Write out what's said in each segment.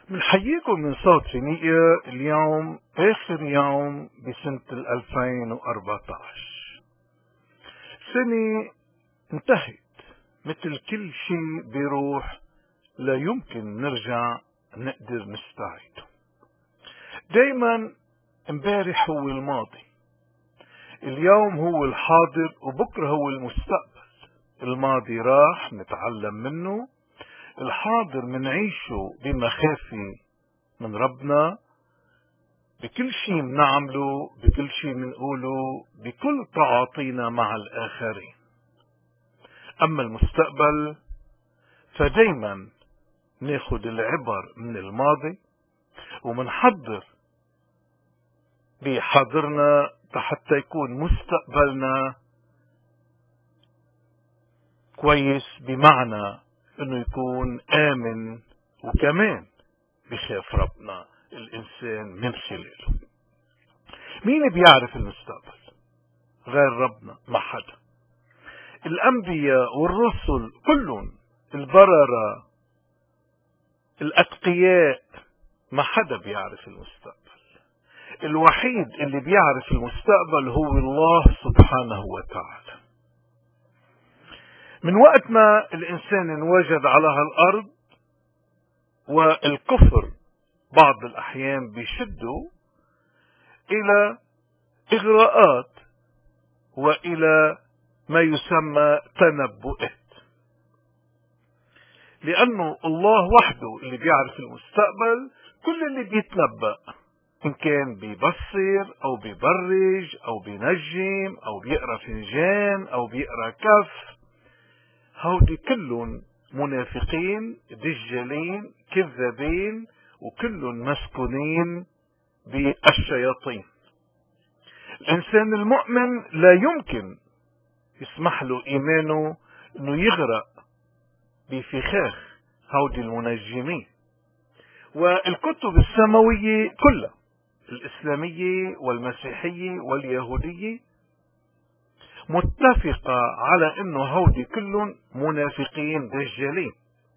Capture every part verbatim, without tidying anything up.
بنحييكم من صوت فينيقيا اليوم آخر يوم بسنة ألفين وأربعة عشر. سنة انتهت، مثل كل شيء بيروح لا يمكن نرجع نقدر نستعيده. دايما امبارح هو الماضي، اليوم هو الحاضر، وبكرة هو المستقبل. الماضي راح نتعلم منه، الحاضر منعيشه بمخافة من ربنا، بكل شيء منعمله، بكل شيء منقوله، بكل تعاطينا مع الآخرين. أما المستقبل فدايما ناخد العبر من الماضي ومنحضر بحاضرنا حتى يكون مستقبلنا كويس، بمعنى انه يكون آمن وكمان بخاف ربنا الإنسان من خلاله. مين بيعرف المستقبل غير ربنا؟ ما حدا. الأنبياء والرسل كلهم، البررة، الأتقياء، ما حدا بيعرف المستقبل. الوحيد اللي بيعرف المستقبل هو الله سبحانه وتعالى. من وقت ما الإنسان انوجد على هالأرض والكفر بعض الأحيان بيشدوا إلى إغراءات وإلى ما يسمى تنبؤات، لأنه الله وحده اللي بيعرف المستقبل. كل اللي بيتنبأ إن كان بيبصر أو بيبرج أو بينجم أو بيقرأ فنجان أو بيقرأ كف، هودي كلهم منافقين دجالين كذابين، وكلهم مسكونين بالشياطين. الإنسان المؤمن لا يمكن يسمح له إيمانه أنه يغرق بفخاخ هودي المنجمين. والكتب السماوية كلها، الإسلامية والمسيحية واليهودية، متفقة على أنه هودي كلهم منافقين دجالين.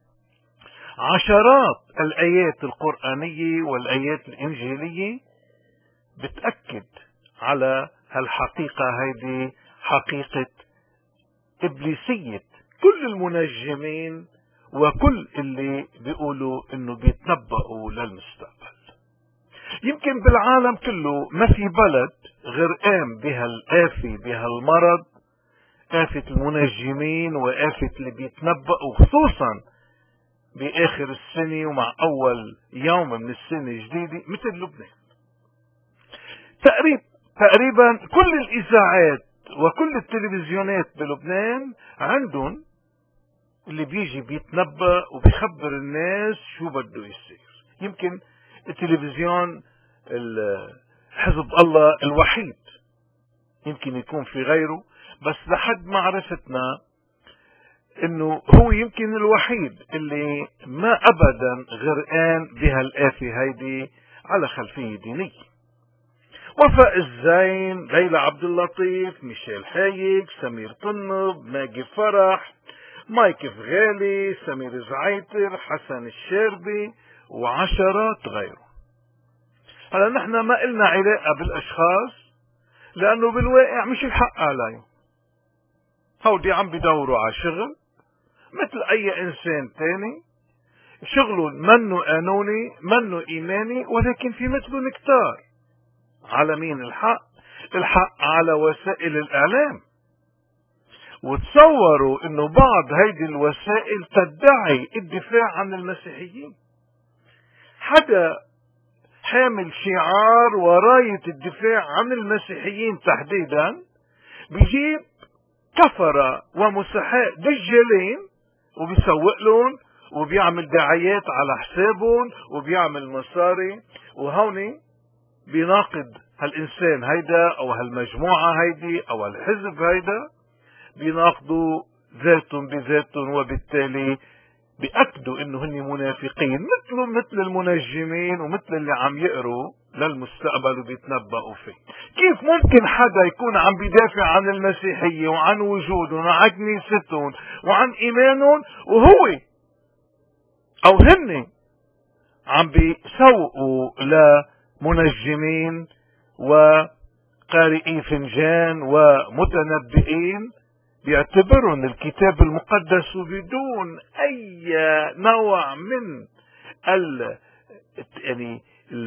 عشرات الآيات القرآنية والآيات الإنجيلية بتأكد على هالحقيقة. هيدي حقيقة إبليسية كل المنجمين وكل اللي بيقولوا انه بيتنبأوا للمستقبل. يمكن بالعالم كله ما في بلد غرقان بهالآفة، بهالمرض، آفة المنجمين وآفة اللي بيتنبأوا، خصوصا بآخر السنة ومع أول يوم من السنة الجديدة مثل لبنان. تقريبا تقريبا كل الإذاعات وكل التلفزيونات بلبنان عندهم اللي بيجي بيتنبأ وبيخبر الناس شو بده يصير. يمكن التلفزيون حزب الله الوحيد، يمكن يكون في غيره، بس لحد معرفتنا انه هو يمكن الوحيد اللي ما ابدا غرقان بهالآفة هيدي على خلفية دينية. وفاء الزين، ليلى عبد اللطيف، ميشيل حايك، سمير طنب، ماجي فرح، مايك فغالي، سمير زعيتر، حسن الشربي، وعشرات غيره. هلا نحن ما إلنا علاقة بالأشخاص، لأنه بالواقع مش الحق عليهم. هودي عم بدوروا على شغل مثل أي إنسان تاني، شغله منه قانوني منه إيماني، ولكن في مثله كتار. على مين الحق؟ الحق على وسائل الإعلام. وتصوروا انه بعض هيدي الوسائل تدعي الدفاع عن المسيحيين. حدا حامل شعار وراية الدفاع عن المسيحيين تحديدا بيجيب كفرة ومسحاء دجالين وبيسوق لهم وبيعمل دعايات على حسابهم وبيعمل مصاري، وهوني بيناقض هالإنسان هيدا أو هالمجموعة هيدي أو هالحزب هيدا، بيناقضوا ذاتهم بذاتهم، وبالتالي بيأكدوا انه هن منافقين مثلهم مثل المنجمين ومثل اللي عم يقروا للمستقبل وبيتنبأوا فيه. كيف ممكن حدا يكون عم بيدافع عن المسيحية وعن وجودهم وعن كنيستهم وعن ايمانهم وهو او هن عم بيسوقوا لمنجمين وقارئي فنجان ومتنبئين بيعتبرون الكتاب المقدس بدون اي نوع من ال يعني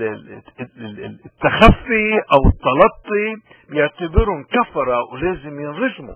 التخفي او التلطي، بيعتبرون كفرة ولازم ينرجموا.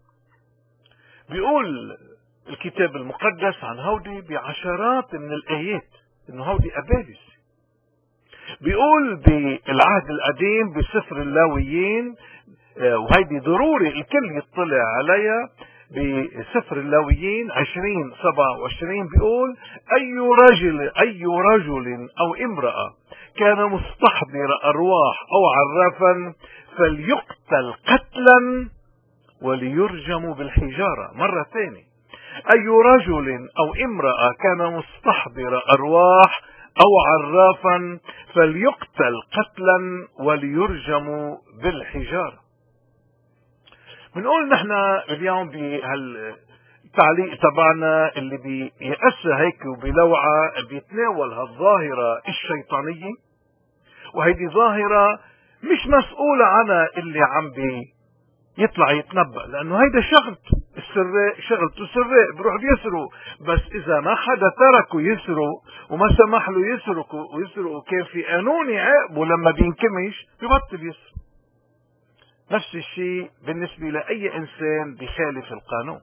بيقول الكتاب المقدس عن هودي بعشرات من الايات انه هودي ابادس. بيقول بالعهد القديم بسفر اللاويين، وهيدي ضروري الكل يطلع عليها، بسفر اللاويين عشرين سبعة وعشرين بيقول اي رجل اي رجل او امرأة كان مستحضر ارواح او عرافا فليقتل قتلا وليرجم بالحجارة. مرة ثانية، اي رجل او امرأة كان مستحضر ارواح او عرافا فليقتل قتلا وليرجم بالحجارة. بنقول نحن اليوم بهالتعليق تبعنا اللي بيأسى هيك وبلوعة بيتناول هالظاهرة الشيطانية، وهيدي ظاهرة مش مسؤولة عنها اللي عم بي يطلع يتنبأ، لانه هيدا شغلته السراق، شغلته سراق بروح بيسرق. بس اذا ما حدا تركه يسرق وما سمح له يسرق ويسرق كان في قانون يعاقبه لما بينكمش ببطل يسرق. نفس الشيء بالنسبة لأي إنسان بخالف القانون.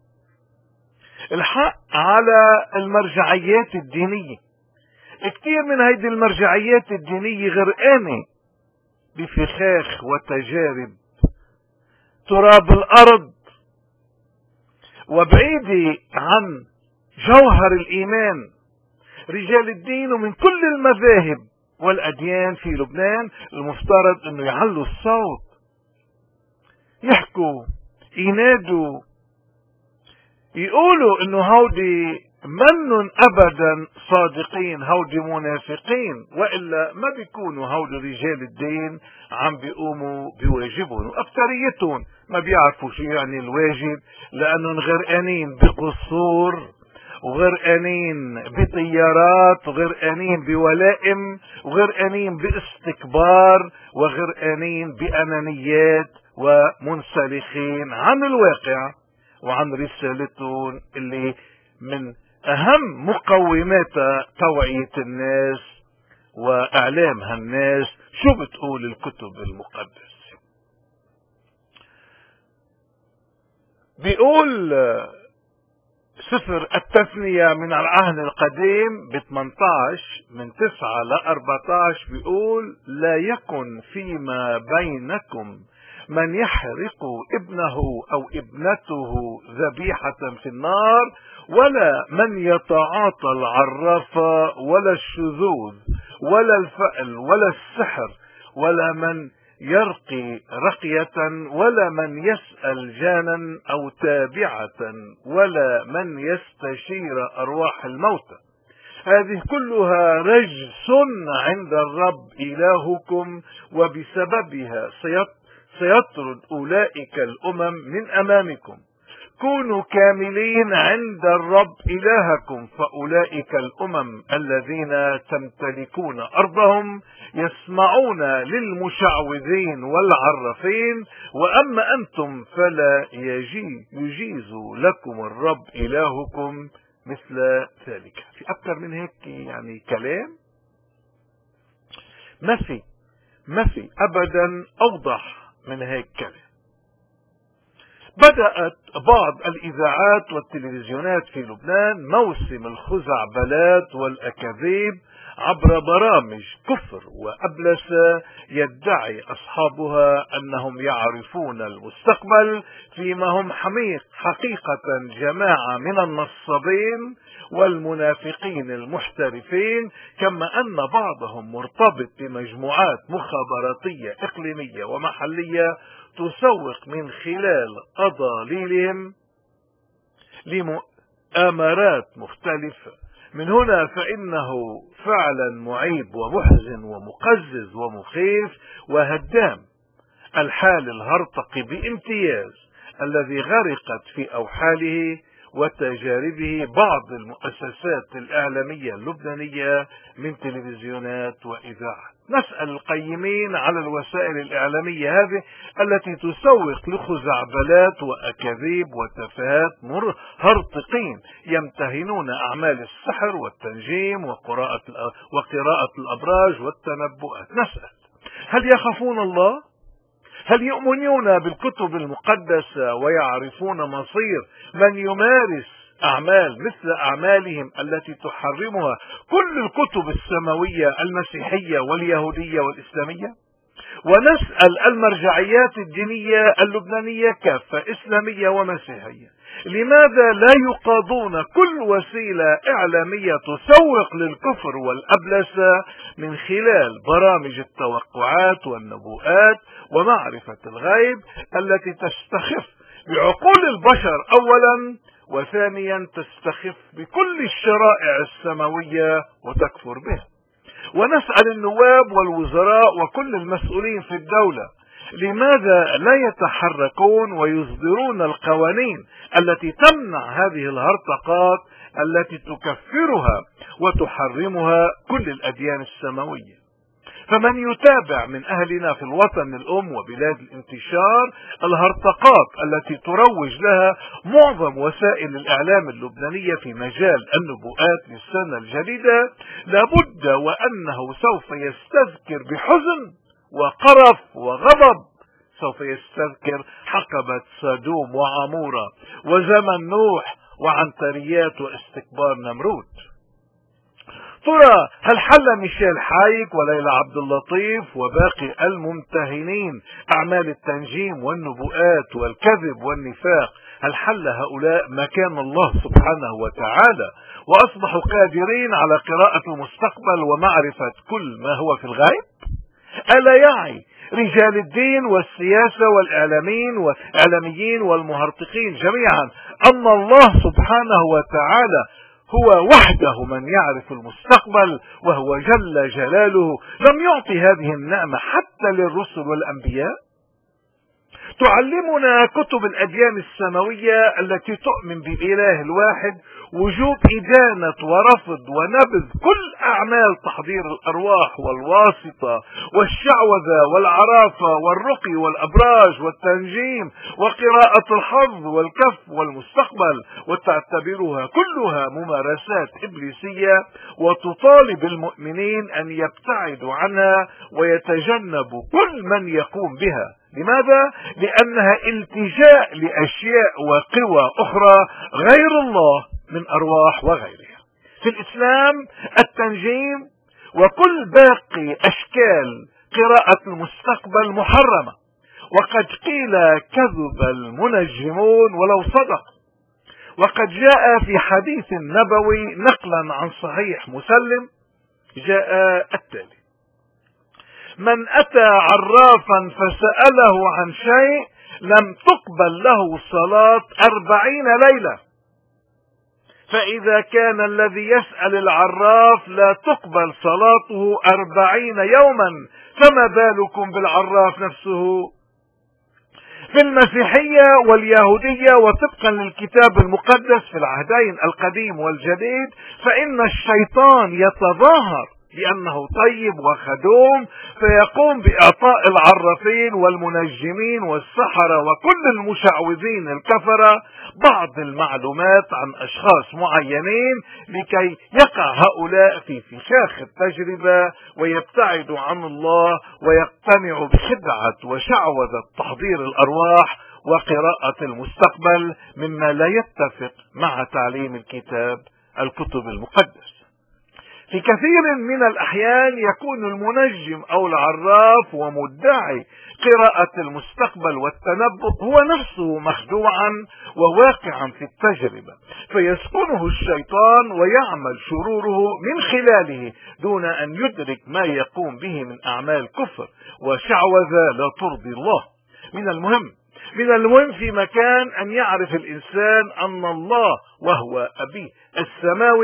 الحق على المرجعيات الدينية، كتير من هيدي المرجعيات الدينية غرقانة بفخاخ وتجارب تراب الأرض وبعيدة عن جوهر الإيمان. رجال الدين ومن كل المذاهب والأديان في لبنان المفترض أنه يعلوا الصوت، يحكوا، ينادوا، يقولوا انه هودي منن ابدا صادقين، هودي منافقين، والا ما بيكونوا هودي رجال الدين عم بيقوموا بواجبهم. واكثريتهم ما بيعرفوا شو يعني الواجب، لانهم غرقانين بقصور وغرقانين بطيارات وغرقانين بولائم وغرقانين باستكبار وغرقانين بانانيات ومنسلخين عن الواقع وعن رسالتهم اللي من اهم مقوماتها توعية الناس واعلام هالناس شو بتقول الكتب المقدسة. بيقول سفر التثنية من العهد القديم ب ثمانية عشر من تسعة ل أربعة عشر بيقول لا يكن فيما بينكم من يحرق ابنه او ابنته ذبيحة في النار، ولا من يتعاطى العرافة ولا الشذوذ ولا الفأل ولا السحر ولا من يرقي رقية ولا من يسأل جانا او تابعة ولا من يستشير ارواح الموتى. هذه كلها رجس عند الرب الهكم، وبسببها سيطرد اولئك الامم من امامكم. كونوا كاملين عند الرب الهكم، فاولئك الامم الذين تمتلكون ارضهم يسمعون للمشعوذين والعرافين، واما انتم فلا يجيز لكم الرب الهكم مثل ذلك. في اكثر من هيك يعني كلام ما في ما في ابدا اوضح من هيك كلام. بدأت بعض الإذاعات والتلفزيونات في لبنان موسم الخزعبلات والأكاذيب عبر برامج كفر وأبلسة يدعي أصحابها أنهم يعرفون المستقبل، فيما هم حميق حقيقة جماعة من النصابين والمنافقين المحترفين، كما أن بعضهم مرتبط بمجموعات مخابراتية إقليمية ومحلية تسوق من خلال أضاليلهم لمؤامرات مختلفة. من هنا فإنه فعلا معيب ومحزن ومقزز ومخيف وهدام الحال الهرطقي بامتياز الذي غرقت في أوحاله وتجاربه بعض المؤسسات الإعلامية اللبنانية من تلفزيونات وإذاعات. نسأل القيمين على الوسائل الإعلامية هذه التي تسوق لخزعبلات وأكاذيب وتفاهات هرطقين يمتهنون أعمال السحر والتنجيم وقراءة وقراءة الأبراج والتنبؤات. نسأل: هل يخافون الله؟ هل يؤمنون بالكتب المقدسة ويعرفون مصير من يمارس أعمال مثل أعمالهم التي تحرمها كل الكتب السماوية المسيحية واليهودية والإسلامية؟ ونسأل المرجعيات الدينية اللبنانية كافة إسلامية ومسيحية: لماذا لا يقاضون كل وسيلة إعلامية تسوق للكفر والأبلسة من خلال برامج التوقعات والنبوءات ومعرفة الغيب التي تستخف بعقول البشر أولا، وثانيا تستخف بكل الشرائع السماوية وتكفر بها؟ ونسأل النواب والوزراء وكل المسؤولين في الدولة: لماذا لا يتحركون ويصدرون القوانين التي تمنع هذه الهرطقات التي تكفرها وتحرمها كل الأديان السماوية؟ فمن يتابع من أهلنا في الوطن الأم وبلاد الانتشار الهرطقات التي تروج لها معظم وسائل الإعلام اللبنانية في مجال النبوءات للسنة الجديدة، لابد وأنه سوف يستذكر بحزن وقرف وغضب، سوف يستذكر حقبة سدوم وعمورة وزمن نوح وعنتريات واستكبار نمرود. ترى هل حل ميشيل حايك وليلى عبد اللطيف وباقي الممتهنين أعمال التنجيم والنبوءات والكذب والنفاق، هل حل هؤلاء مكان الله سبحانه وتعالى وأصبحوا قادرين على قراءة المستقبل ومعرفة كل ما هو في الغيب؟ ألا يعي رجال الدين والسياسة والإعلاميين والإعلاميين والمهرطقين جميعا أن الله سبحانه وتعالى هو وحده من يعرف المستقبل، وهو جل جلاله لم يعطي هذه النعمة حتى للرسل والأنبياء؟ تعلمنا كتب الأديان السماوية التي تؤمن بإله الواحد وجوب إدانة ورفض ونبذ كل أعمال تحضير الأرواح والواسطة والشعوذة والعرافة والرقي والأبراج والتنجيم وقراءة الحظ والكف والمستقبل، وتعتبرها كلها ممارسات إبليسية، وتطالب المؤمنين أن يبتعدوا عنها ويتجنبوا كل من يقوم بها. لماذا؟ لأنها التجاء لأشياء وقوى أخرى غير الله من أرواح وغيرها. في الإسلام التنجيم وكل باقي أشكال قراءة المستقبل محرمة، وقد قيل كذب المنجمون ولو صدق. وقد جاء في حديث نبوي نقلا عن صحيح مسلم جاء التالي: من أتى عرافا فسأله عن شيء لم تقبل له صلاة أربعين ليلة، فإذا كان الذي يسأل العراف لا تقبل صلاته أربعين يوما، فما بالكم بالعراف نفسه؟ في المسيحية واليهودية وطبقا للكتاب المقدس في العهدين القديم والجديد، فإن الشيطان يتظاهر بأنه طيب وخدوم، فيقوم بإعطاء العرافين والمنجمين والسحرة وكل المشعوذين الكفرة بعض المعلومات عن أشخاص معينين لكي يقع هؤلاء في فخاخ التجربة ويبتعدوا عن الله ويقتنعوا بخدعة وشعوذة تحضير الأرواح وقراءة المستقبل، مما لا يتفق مع تعليم الكتاب الكتب المقدس. في كثير من الأحيان يكون المنجم أو العراف ومدعي قراءة المستقبل والتنبؤ هو نفسه مخدوعا وواقعا في التجربة، فيسكنه الشيطان ويعمل شروره من خلاله دون أن يدرك ما يقوم به من أعمال كفر وشعوذة لا ترضي الله. من المهم من المهم في مكان أن يعرف الإنسان أن الله وهو أبيه السماوي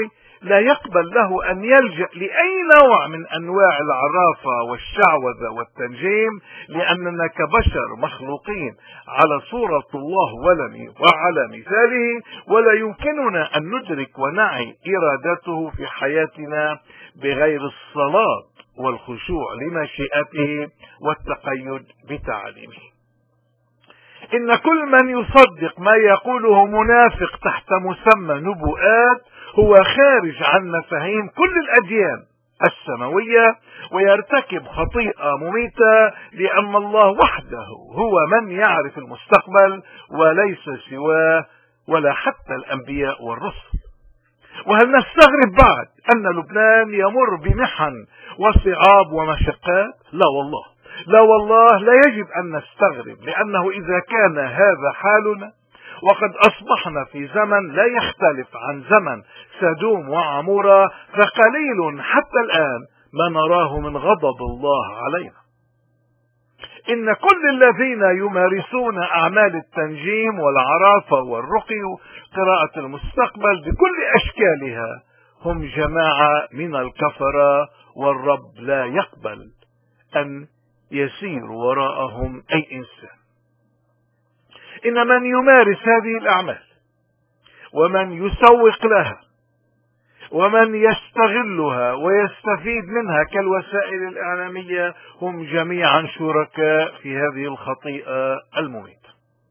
لا يقبل له أن يلجأ لأي نوع من أنواع العرافة والشعوذة والتنجيم، لأننا كبشر مخلوقين على صورة الله وعلى مثاله، ولا يمكننا أن ندرك ونعي إرادته في حياتنا بغير الصلاة والخشوع لمشيئته والتقيد بتعاليمه. إن كل من يصدق ما يقوله منافق تحت مسمى نبوءات هو خارج عن مفاهيم كل الأديان السماوية، ويرتكب خطيئة مميتة، لأن الله وحده هو من يعرف المستقبل وليس سواه ولا حتى الأنبياء والرسل. وهل نستغرب بعد أن لبنان يمر بمحن وصعاب ومشقات؟ لا والله، لا والله لا يجب أن نستغرب، لأنه إذا كان هذا حالنا وقد أصبحنا في زمن لا يختلف عن زمن سدوم وعمورة، فقليل حتى الآن ما نراه من غضب الله علينا. إن كل الذين يمارسون أعمال التنجيم والعرافة والرقي قراءة المستقبل بكل أشكالها هم جماعة من الكفرة، والرب لا يقبل أن يسير وراءهم أي إنسان. إن من يمارس هذه الأعمال ومن يسوق لها ومن يستغلها ويستفيد منها كالوسائل الإعلامية هم جميعا شركاء في هذه الخطيئة المميتة.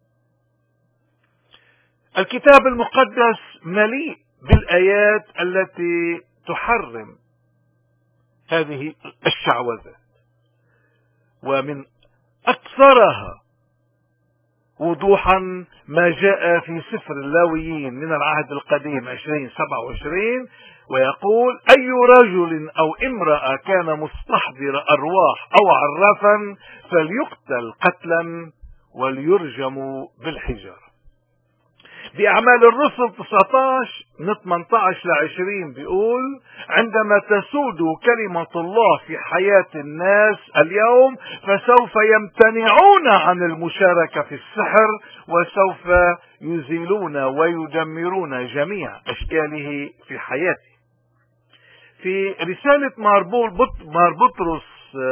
الكتاب المقدس مليء بالآيات التي تحرم هذه الشعوذات، ومن أكثرها وضوحا ما جاء في سفر اللاويين من العهد القديم عشرين سبعة وعشرين، ويقول: أي رجل أو امرأة كان مستحضر أرواح أو عرافا فليقتل قتلا وليرجم بالحجارة. بأعمال الرسل تسعة عشر من ثمانية عشر ل عشرين بيقول: عندما تسود كلمة الله في حياة الناس اليوم فسوف يمتنعون عن المشاركة في السحر، وسوف يزيلون ويدمرون جميع أشكاله في حياته. في رسالة مار بطرس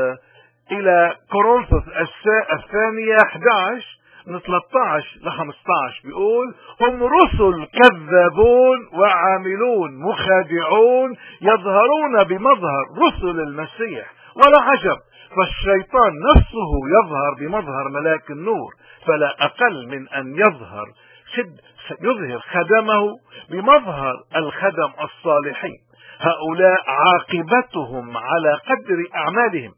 إلى كورنثوس الثانية أحد عشر من ثلاثة عشر ل خمسة عشر بيقول: هم رسل كذابون وعاملون مخادعون يظهرون بمظهر رسل المسيح، ولا عجب، فالشيطان نفسه يظهر بمظهر ملاك النور، فلا أقل من أن يظهر خد يظهر خدمه بمظهر الخدم الصالحين. هؤلاء عاقبتهم على قدر أعمالهم.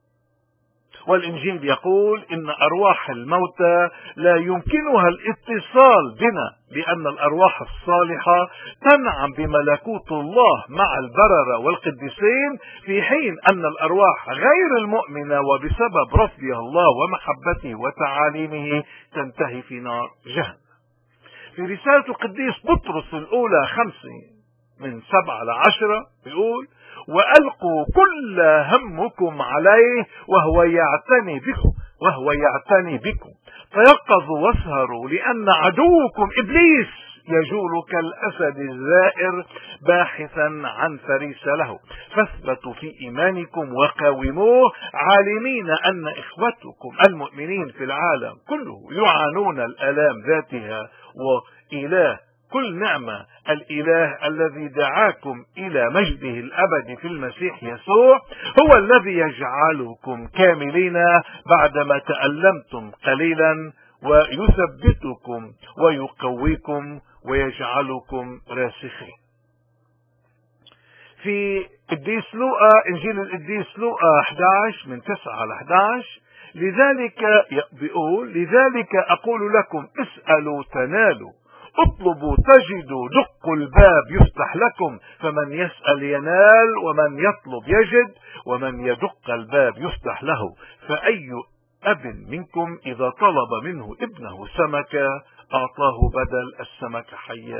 والإنجيل يقول: إن أرواح الموتى لا يمكنها الاتصال بنا، لأن الأرواح الصالحة تنعم بملكوت الله مع البررة والقديسين، في حين أن الأرواح غير المؤمنة وبسبب رفضها الله ومحبته وتعاليمه تنتهي في نار جهنم. في رسالة القديس بطرس الأولى خمسة من سبعة لعشرة بيقول: وألقوا كل همكم عليه وهو يعتني بكم وهو يعتني بكم تيقظوا واسهروا، لأن عدوكم إبليس يجول كالأسد الزائر باحثا عن فريسة له، فاثبتوا في إيمانكم وقاوموه، عالمين أن إخوتكم المؤمنين في العالم كله يعانون الآلام ذاتها، وإله كل نعمة الإله الذي دعاكم إلى مجده الأبدي في المسيح يسوع هو الذي يجعلكم كاملين بعدما تألمتم قليلا، ويثبتكم ويقويكم ويجعلكم راسخين. في قديس لوقا، إنجيل القديس لوقا أحد عشر من تسعة ل أحد عشر، لذلك بيقول: لذلك أقول لكم اسألوا تنالوا، اطلبوا تجدوا، دقوا الباب يفتح لكم، فمن يسأل ينال، ومن يطلب يجد، ومن يدق الباب يفتح له. فأي أب منكم إذا طلب منه ابنه سمكة أعطاه بدل السمكة حية.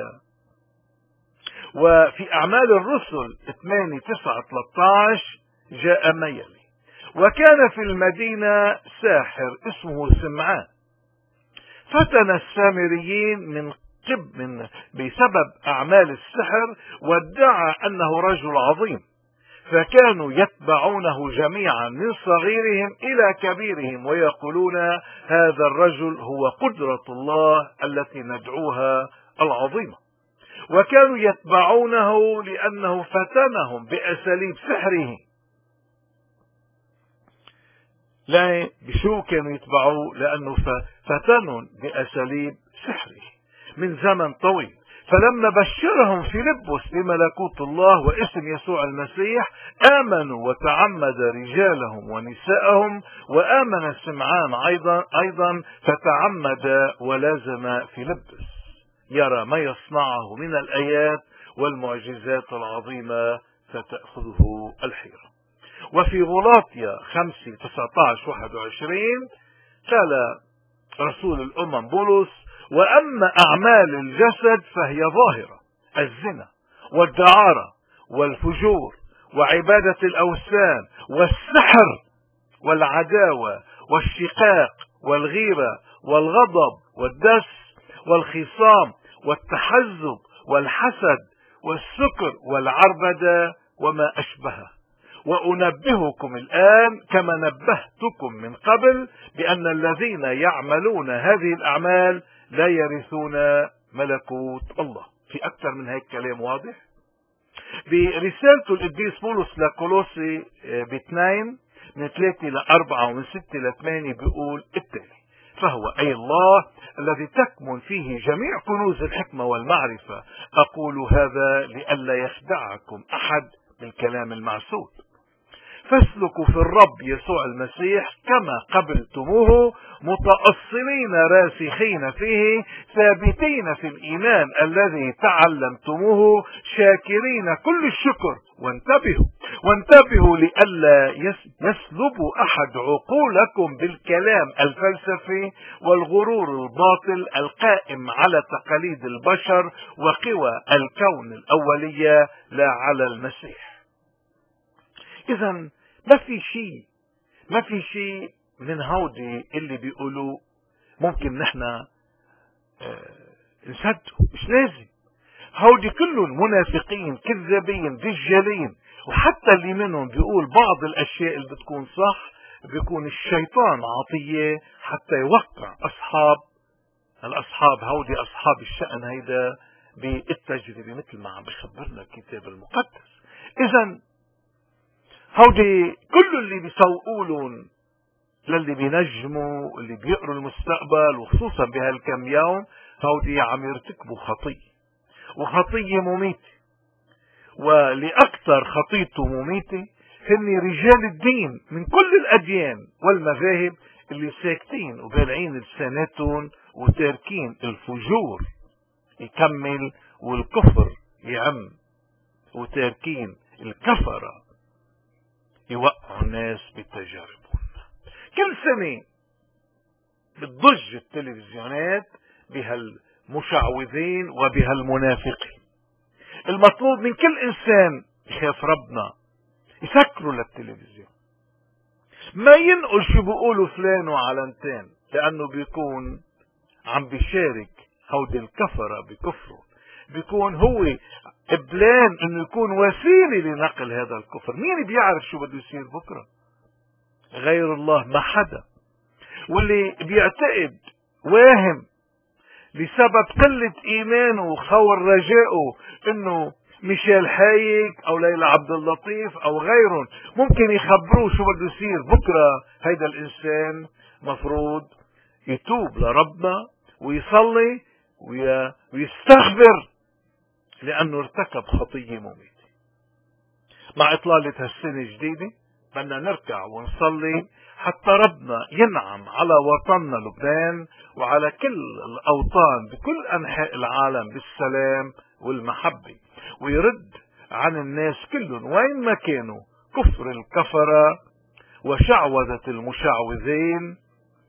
وفي أعمال الرسل ثمانية تسعة ثلاثة عشر جاء ما يلي: وكان في المدينة ساحر اسمه سمعان فتن السامريين من قب من بسبب أعمال السحر، وادعى أنه رجل عظيم، فكانوا يتبعونه جميعا من صغيرهم إلى كبيرهم ويقولون هذا الرجل هو قدرة الله التي ندعوها العظيمة. وكانوا يتبعونه لأنه فتنهم بأساليب سحره. لا بشو كانوا يتبعوه؟ لأنه فتنهم بأساليب سحره من زمن طويل. فلما بشرهم فيلبس بملكوت الله واسم يسوع المسيح آمنوا، وتعمد رجالهم ونساءهم، وآمن سمعان أيضا أيضا فتعمد ولازم فيلبس يرى ما يصنعه من الآيات والمعجزات العظيمة فتأخذه الحيرة. وفي غلاطيا خمسة تسعة عشر واحد وعشرين قال رسول الأمم بولس: وأما أعمال الجسد فهي ظاهرة: الزنا والدعارة والفجور وعبادة الأوثان والسحر والعداوة والشقاق والغيرة والغضب والدس والخصام والتحزب والحسد والسكر والعربدة وما أشبهه. وأنبهكم الآن كما نبهتكم من قبل بأن الذين يعملون هذه الأعمال لا يرثون ملكوت الله. في أكثر من هيك كلام واضح برسالته القديس بولس لكولوسي باثنين من ثلاثة لأربعة ومن ستة لثمانية بيقول التالي: فهو أي الله الذي تكمن فيه جميع كنوز الحكمة والمعرفة. أقول هذا لئلا يخدعكم أحد بالكلام المعسول. فاسلكوا في الرب يسوع المسيح كما قبلتموه، متأصلين راسخين فيه، ثابتين في الإيمان الذي تعلمتموه، شاكرين كل الشكر. وانتبهوا وانتبهوا لئلا يسلبوا أحد عقولكم بالكلام الفلسفي والغرور الباطل القائم على تقاليد البشر وقوى الكون الأولية لا على المسيح. إذا ما في شيء ما في شيء من هودي اللي بيقولوا ممكن نحن اه نصدقه. مش لازم. هودي كلهم منافقين كذابين دجالين، وحتى اللي منهم بيقول بعض الأشياء اللي بتكون صح بيكون الشيطان عطية حتى يوقع أصحاب الأصحاب هودي أصحاب الشأن هيدا بالتجربة مثل ما عم بخبرنا الكتاب المقدس. إذا هودي كل اللي بيسوقولون للي بينجموا اللي بيقروا المستقبل، وخصوصا بهالكم يوم هودي عم يرتكبوا خطية، وخطية مميتة. ولأكثر خطيته مميتة هن رجال الدين من كل الأديان والمذاهب اللي ساكتين وبالعين لساناتهم وتاركين الفجور يكمل والكفر يعم، وتاركين الكفرة يوقعوا الناس بتجاربهم. كل سنة بتضج التلفزيونات بهالمشعوذين وبهالمنافقين. المطلوب من كل إنسان يخاف ربنا يسكروا للتلفزيون، ما ينقل شو بيقولوا فلان وعلنتين، لأنه بيكون عم بيشارك هود الكفرة بكفره، بيكون هو قبلان انه يكون وسيلة لنقل هذا الكفر. مين بيعرف شو بده يصير بكرة؟ غير الله، ما حدا. واللي بيعتقد واهم بسبب قلة ايمانه وخور رجائه انه ميشيل حايك او ليلى عبد اللطيف او غيرهم ممكن يخبروه شو بده يصير بكرة، هيدا الانسان مفروض يتوب لربنا ويصلي ويستغفر لأنه ارتكب خطية مميتة. مع إطلالة هالسنة الجديدة بدنا نركع ونصلي حتى ربنا ينعم على وطننا لبنان وعلى كل الأوطان بكل أنحاء العالم بالسلام والمحبة، ويرد عن الناس كلهم وين ما كانوا كفر الكفرة وشعوذة المشعوذين،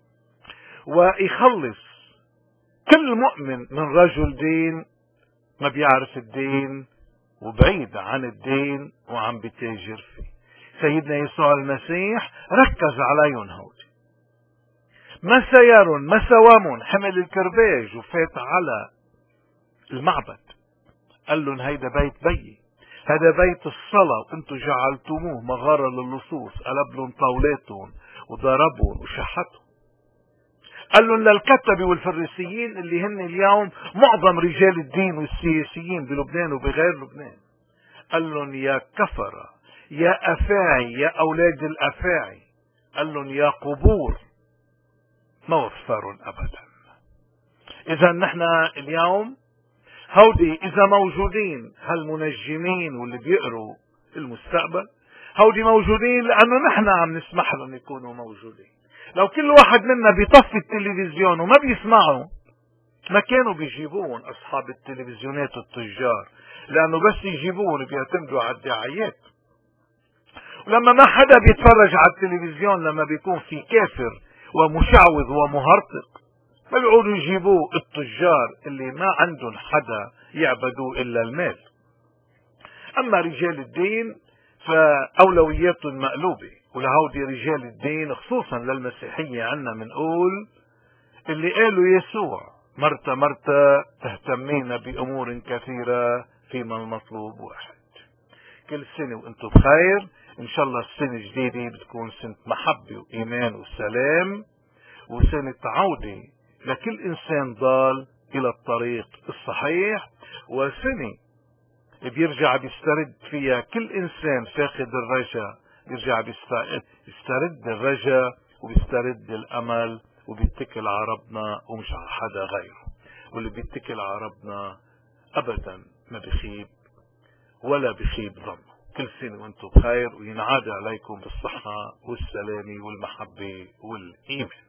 ويخلص كل مؤمن من رجل دين ما بيعرف الدين وبعيد عن الدين وعم بتاجر فيه. سيدنا يسوع المسيح ركز عليهم هودي، ما سيارون ما سوامون، حمل الكرباج وفات على المعبد، قال لهم هيدا بيت بيي، هذا بيت الصلاة، وانتم جعلتموه مغارة للصوص. قلب لهم طاولاتهم وضربهم وشحتهم. قال لهم للكتبة والفريسيين اللي هن اليوم معظم رجال الدين والسياسيين بلبنان وبغير لبنان، قال لهم يا كفرة، يا أفاعي، يا أولاد الأفاعي، قال لهم يا قبور موفر أبدا. إذا نحن اليوم هودي إذا موجودين هالمنجمين واللي بيقروا المستقبل، هودي موجودين لأنه نحن عم نسمح لهم يكونوا موجودين. لو كل واحد منا بيطفي التلفزيون وما بيسمعوا، ما كانوا بيجيبون أصحاب التلفزيونات والتجار، لأنه بس يجيبون بيعتمدوا على الدعايات. ولما ما حدا بيتفرج على التلفزيون، لما بيكون في كافر ومشعوذ ومهرطق، ما بيقولوا يجيبوه التجار اللي ما عندهم حدا يعبدوه إلا المال. أما رجال الدين فأولوياتهم مقلوبة، ولهودي رجال الدين خصوصا للمسيحية عنا منقول اللي قالوا يسوع مرتا مرتا تهتمين بأمور كثيرة فيما المطلوب واحد. كل سنة وانتم بخير. ان شاء الله السنة الجديدة بتكون سنة محبة وإيمان وسلام، وسنة عودة لكل إنسان ضال إلى الطريق الصحيح، وسنة بيرجع بيسترد فيها كل إنسان فاقد الرجاء، بيرجع بيسترد الرجاء وبيسترد الأمل وبيتكل على ربنا ومش على حدا غيره. واللي بيتكل على ربنا أبدا ما بخيب ولا بخيب ظنه. كل سنة وانتم بخير، وينعاد عليكم بالصحة والسلامة والمحبة والإيمان.